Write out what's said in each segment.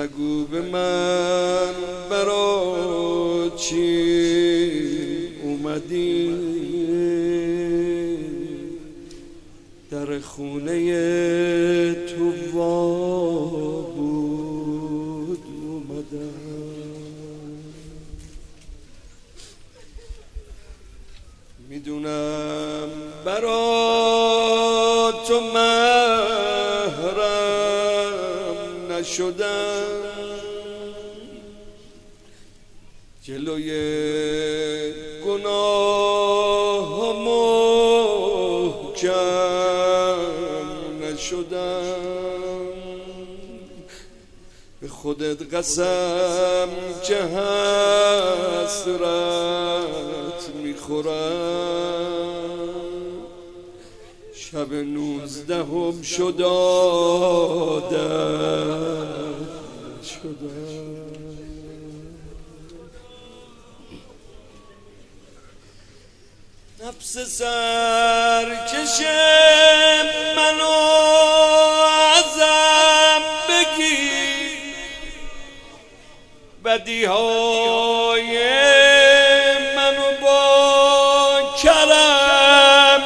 نگو به من برا چی اومدی در خونه تو وا بود اومدم. میدونم برا تو محرم نشدم، جلوی گناه محکم نشدم. به خودت قسم که حسرت میخورم، شب 19 شد عادت شدم. نفس سرکش منو ازم بگیر، بدیهای منو با کرم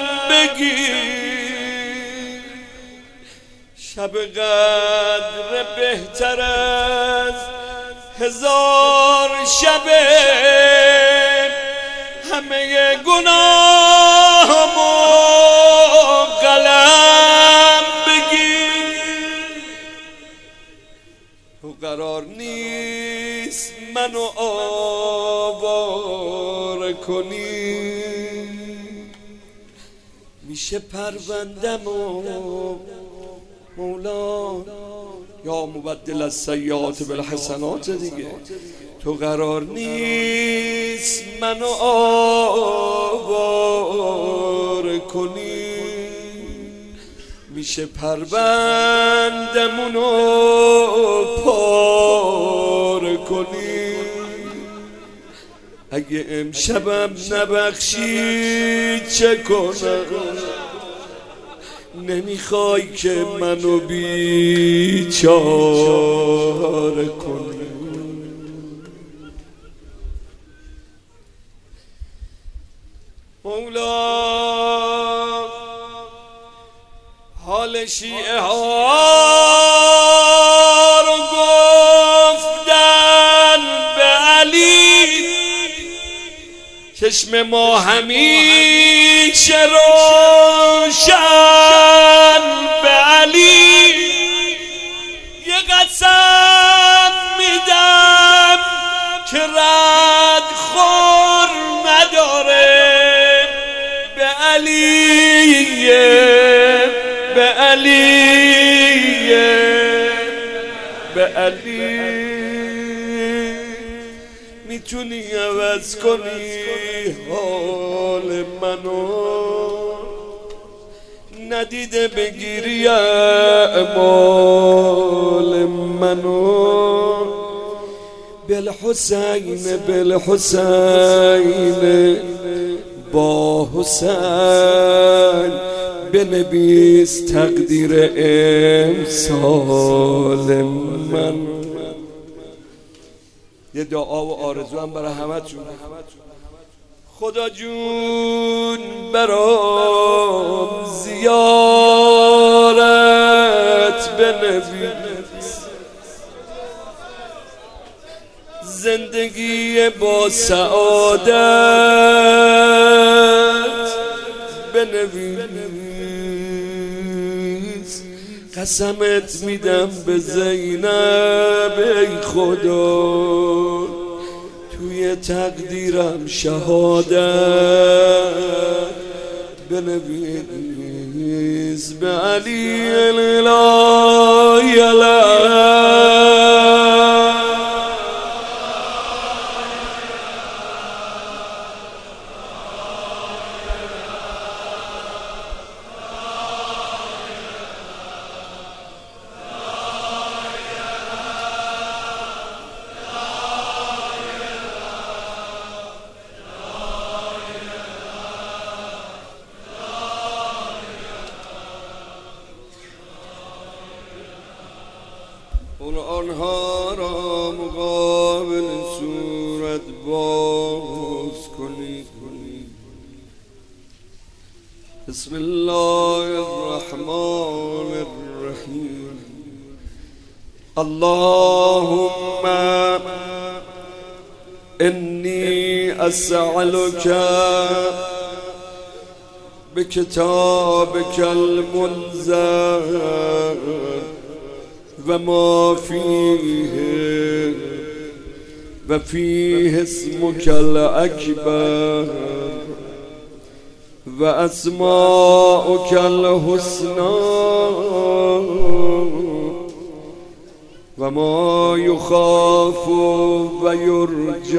بگیر. شب قدر بهتر از 1000 شبه، همه گناهمو قلم بگیر. تو قرار نیست منو آواره کنی، میشه پروندمو مولا یا مبدل السیئات بالحسنات دیگه. تو قرار نیست منو آواره کنی، میشه پروندمونو پاره کنی. اگه امشبم نبخشی چه کنم؟ نمیخوای که منو بیچاره کنی. مولا حال شیعه ها رو گفتن به علی، چشم ما همیشه روشن به علی. یه قسم میدم که رد خور نداره، به علیه به علیه به علی. میتونی عوض کنی حال منو، ندیده بگیری اعمال منو. بالحسین بالحسین با حسین بنویس تقدیر امسال من. یه دعا و آرزو هم برای همتون. خدا جون برام زیارت بنویس، زندگی با سعادت بنویس. قسمت میدم به زینب ای خدا، توی تقدیرم شهادت بنویس. به علی الهی قرآنها را مقابل صورت باز کنید. بسم الله الرحمن الرحیم. اللهم انی اسألک بکتابک المنزل و ما فیه و فیه اسمک الاکبر و اسماؤک الحسنی و ما یخاف و یرجی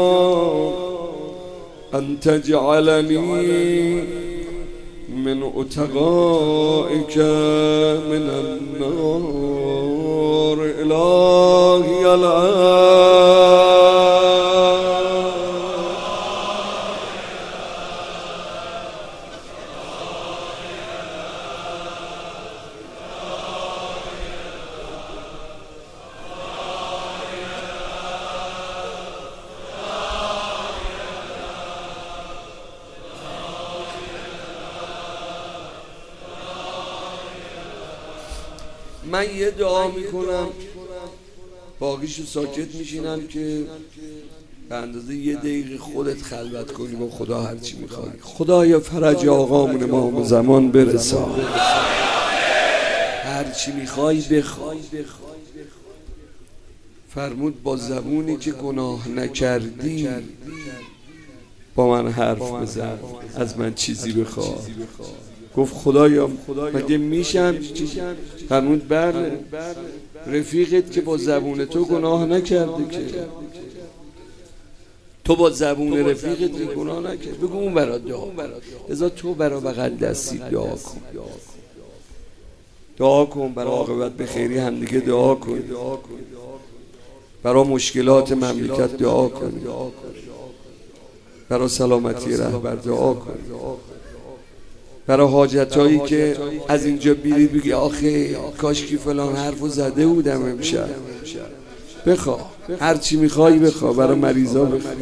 ان تجعلنی من اتقائک من النار. الهی العظیم. من یه دعا میکنم، باقیشو ساکت میشینم که به اندازه یه دقیقه خودت خلوت کنی با خدا هرچی میخوای. خدایا فرج آقامون امام زمان برسا، هرچی میخوای بخوای. فرمود با زبونی که گناه نکردی با من حرف بزن، از من چیزی بخواه. گفت خدایا مگه میشم؟ فرمود بله، رفیقت که با زبون تو گناه نکرده که تو با زبون رفیقت گناه نکرد. بگو اون برا دعا، ازا تو برا بغل دستی دعا کن، دعا کن برا عاقبت به خیری همدیگه دعا کن، برا مشکلات مملکت دعا کن، برا سلامتی رهبر دعا کن، برای حاجتایی که از اینجا بیرید بگی آخه کاش که فلان حرفو زده بودم امشب. بخواه هر چی میخوای بخواه، برای مریضا بخواه.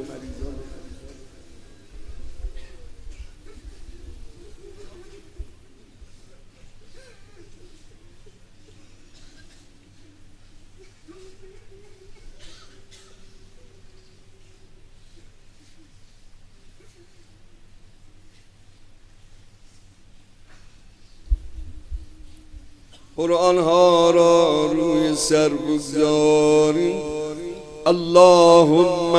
قرآن ها را روی سر بگذاریم. اللهم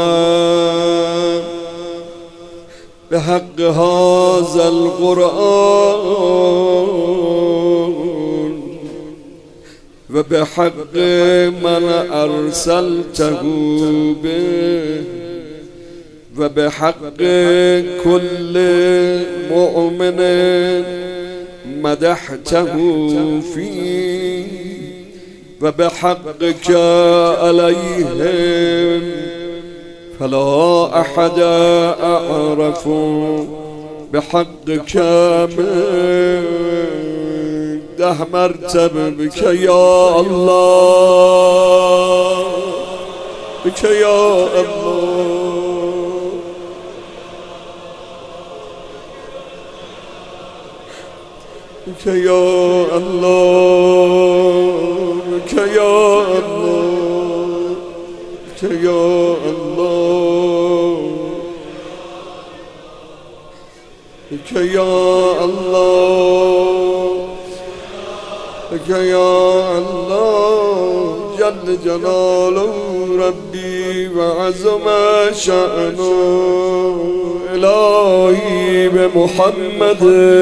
به حق هذا القرآن و به حق من ارسلته به و به حق کل مؤمن مدحته فی و به حقك علیهم فلا احد اعرف بحقك من 10 مرتبه بك یا الله، بك یا الله. بك يا الله، بك يا الله، بك يا الله، بك يا الله، بك يا الله. جل جلاله ربي وعظم شأنه. الهی بمحمد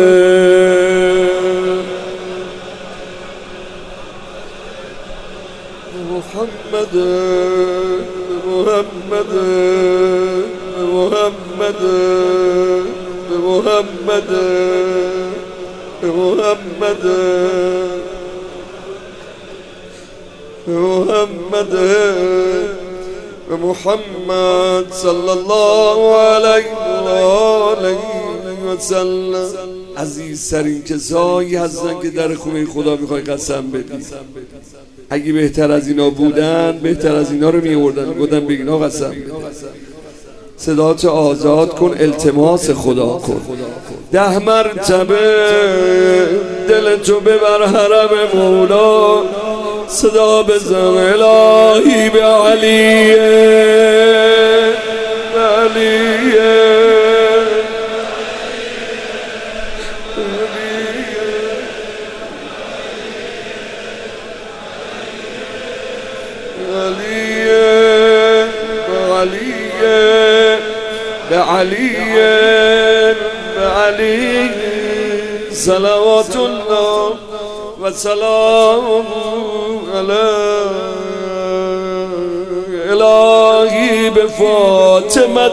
محمد محمد محمد محمد محمد محمد محمد صلی الله علیه و سلم. عزیزترین کسایی هستن که در خونه خدا میخوای قسم بدی. اگه بهتر از اینا بودن بهتر از اینا رو میوردن، گفتن به اینا قسم بده. صدات آزاد کن، التماس خدا کن. 10 مرتبه دل تو ببر حرم مولا، صدا بزن الهی به علیه، به علیه، علی علی صلوات الله و سلام علیه. الهی به فاطمه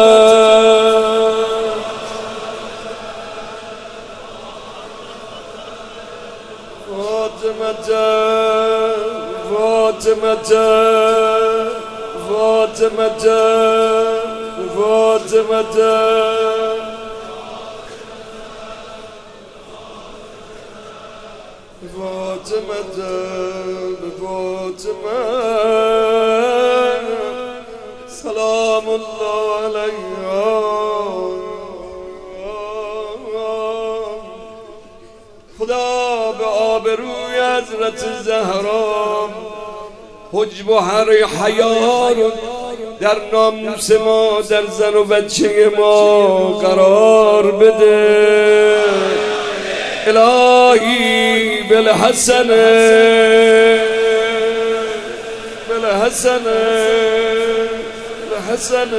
سلام الله علیها. خدا به آبروی حضرت زهرا حجب و هر حیا رو در ناموس ما، در زن و بچه ما قرار بده. الهی بالحسن بالحسن بالحسن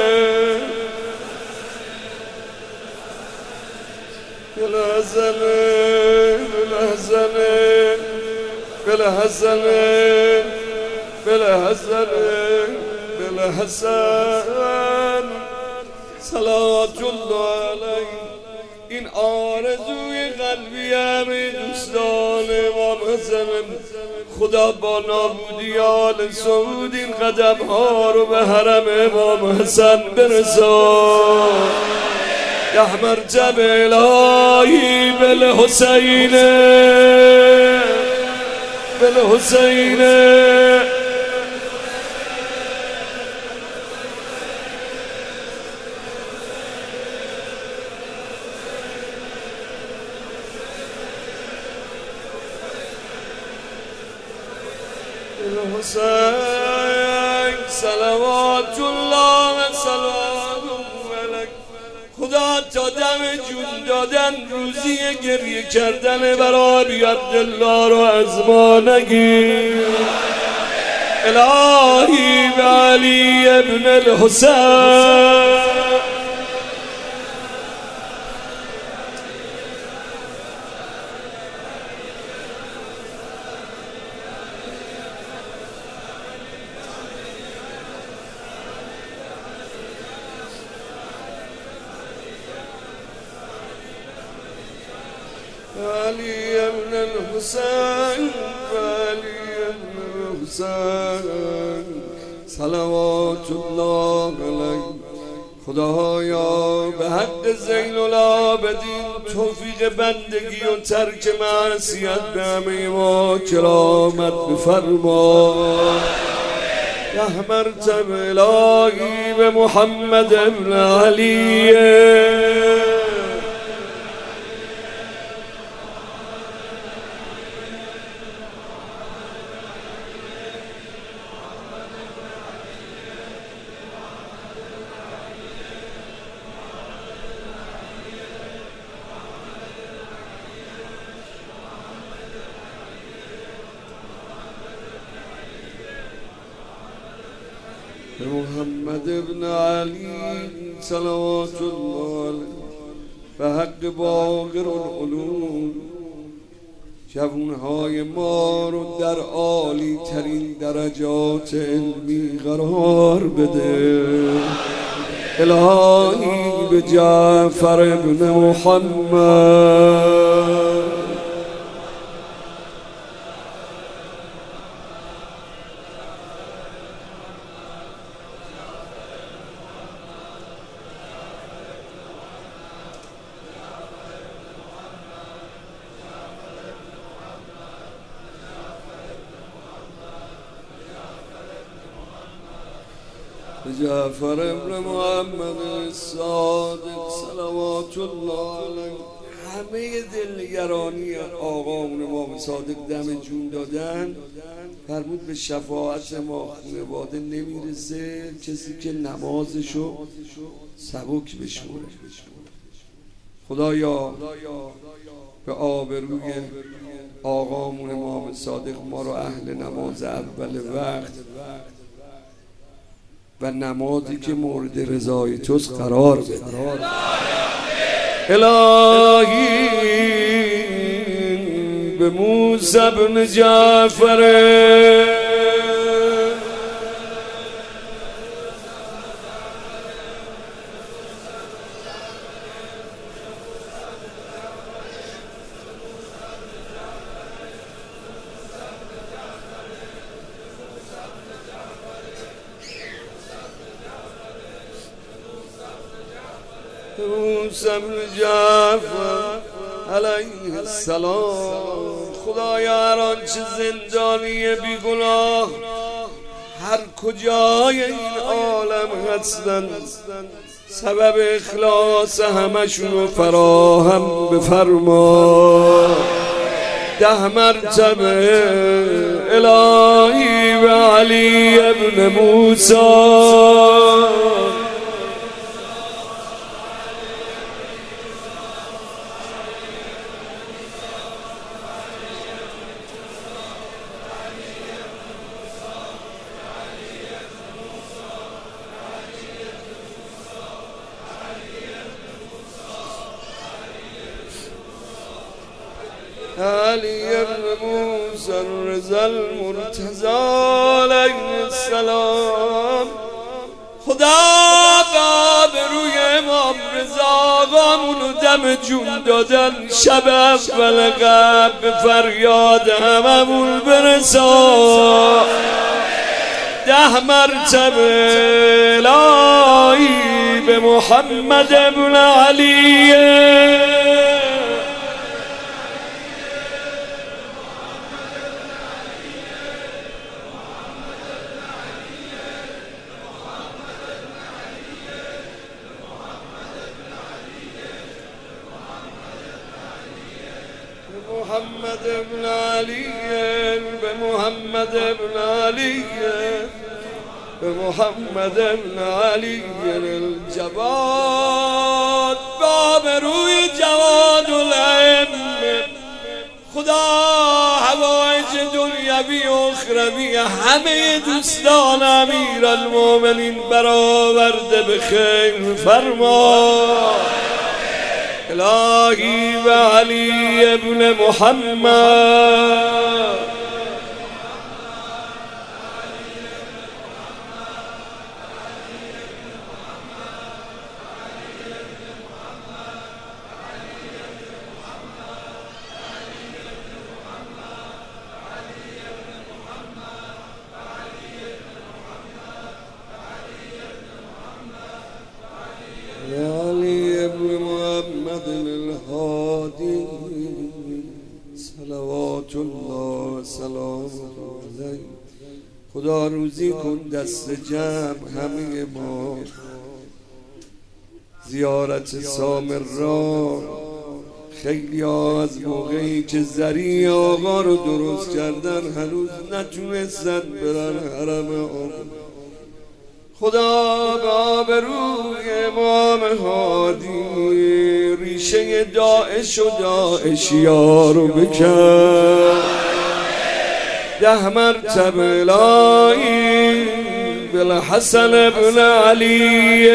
بالحسن بالحسن بالحسن بالحسن بالحسن صلوات الله علیه. این آرزوی قلبی همه دوستان امام حسن. خدا با نابودی آل سعود این قدم ها رو به حرم امام حسن برسان. 10 مرتبه الهی بالحسین بالحسین حسین صلوات الله و سلام علیک. خدا تا دم جون دادن روزی گریه کردن برای ابی عبدالله رو از ما نگیر. الهی به علی ابن الحسین علی ابن الحسین علی ابن الحسین صلوات الله علیه. خدایا به حق زین العابدین توفیق بندگی و ترک معصیت به همه ما کرامت بفرما. 10 مرتبه الهی به محمد ابن علیه محمد ابن علی صلوات الله علیه. به حق باقر العلوم جوانهای ما رو در عالی ترین درجات علمی قرار بده. الهی به جعفر ابن محمد جعفر ابن محمد صادق صلوات الله علیه. همه دلگرانی آقامون امام صادق دم جون دادن، فرمود به شفاعت ما خانواده نمیرسه کسی که نمازشو سبک بشموره. خدایا به آبروی آقامون امام صادق ما رو اهل نماز اول وقت و نمازی که مورد رضای توست قرار بده. الهی به موسی بن جعفر موسی بن جعفر علیه السلام. خدایا هر آنچه زندانی بیگناه هر کجای این عالم هستند سبب اخلاص همشونو فراهم بفرما. 10 مرتبه الهی به علی ابن موسی علی ابن موسی رضا المرتضی علیه السلام. خدا به روی امام رضا آقامونو دم جون دادن شب اول قبل به فریاد هممون برسا. 10 مرتبه الهی به محمد ابن علی محمد ابن علی به محمد ابن علی به محمد ابن علی الجواد باب روی جواد الائمه. خدا حوائج دنیوی و اخروی همه دوستان امیرالمومنین برآورده به خیر فرما. الهی و علی ابن محمد علی ابن محمد الهادی صلوات الله و سلام علیه. خدا روزی کن دست جمع همه ما زیارت سامرا. خیلی ها از موقعی که زری آقا رو درست کردن هنوز نتونستن برن حرم آقا. خدا به آبروی امام هادی ریشه داعش و داعشیا رو بکن. 10 مرتبه الهی بالحسن ابن علی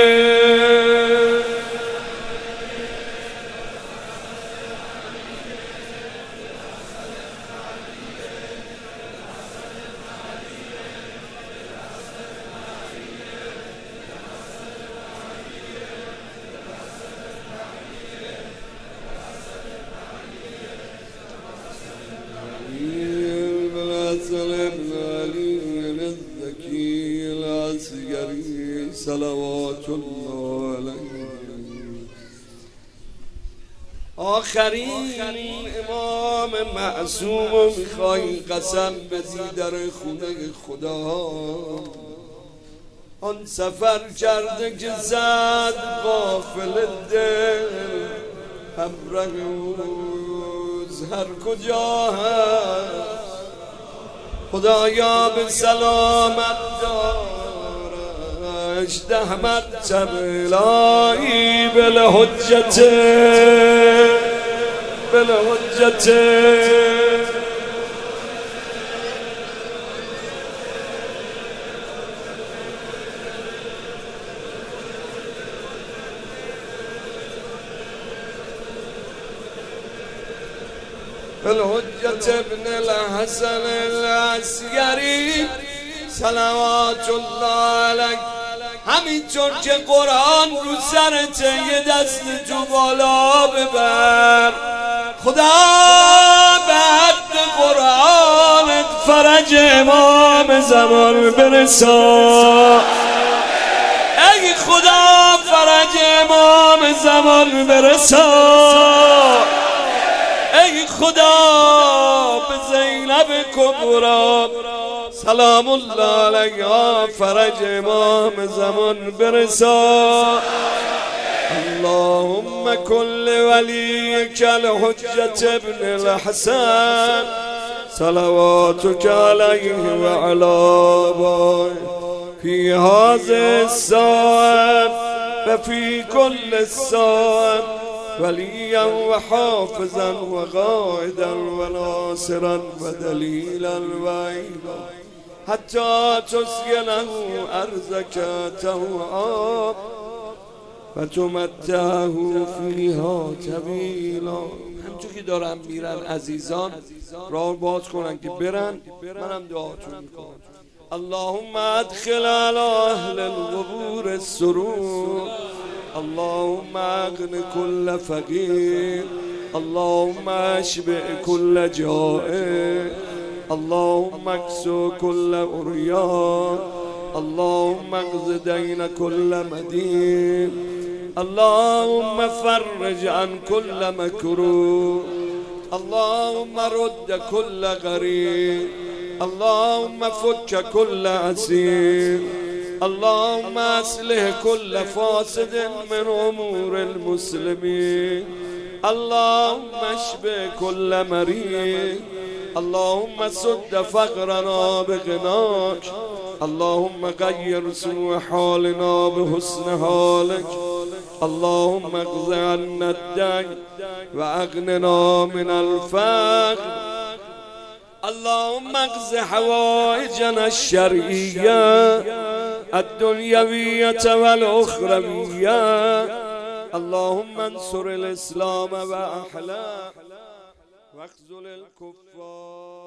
صلوات الله علیه. آخرین امام معصوم رو میخوایی قسم بدی در خونه خدا. آن سفر کرده که زد غافل دل همراه اوز هر کجا هست خدایا به سلامت دارش دهمت چبلایی بالحجت بالحجت بالحجت ابن الحسن العسکری صلوات الله علیه. همینطور که قرآن رو سرت یه دست تو بالا ببر، خدا به حد قرآنت فرج امام زمان برسا. ای خدا فرج امام زمان برسا. ای خدا به زینب کبرا سلام الله علیها فرج امام زمان برسا. اللهم کل ولیک الحجت ابن الحسن صلواتک علیه و علی آبائه فی هذه الساعة و فی کل الساعة ولیا و حافظا و قائدا و ناصرا و دلیلا و عینا حتی تسکنه ارضک طوعا و تمتعه فیها طویلا. همچون که دارم میرن عزیزان راه باز کنن که برن، منم دعاتون میکنم. اللهم ادخل على اهل القبور السرور، اللهم اغن كل فقير، اللهم اشبع كل جائع، اللهم اكسو كل عريان، اللهم اقض دين كل مدين، اللهم فرج عن كل مكروه، اللهم رد كل غريب، اللهم فك كل اسير، اللهم اصلح كل فاسد من امور المسلمين، اللهم اشفي كل مريض، اللهم سد فقرنا بغناك، اللهم غير سوء حالنا بحسن حالك، اللهم اقض عنا الدين واغننا من الفقر، اللهم اقض حوائجنا الشرعية الدنيوية والأخروية، اللهم انصر الإسلام وأحلاه واخذل الكفار.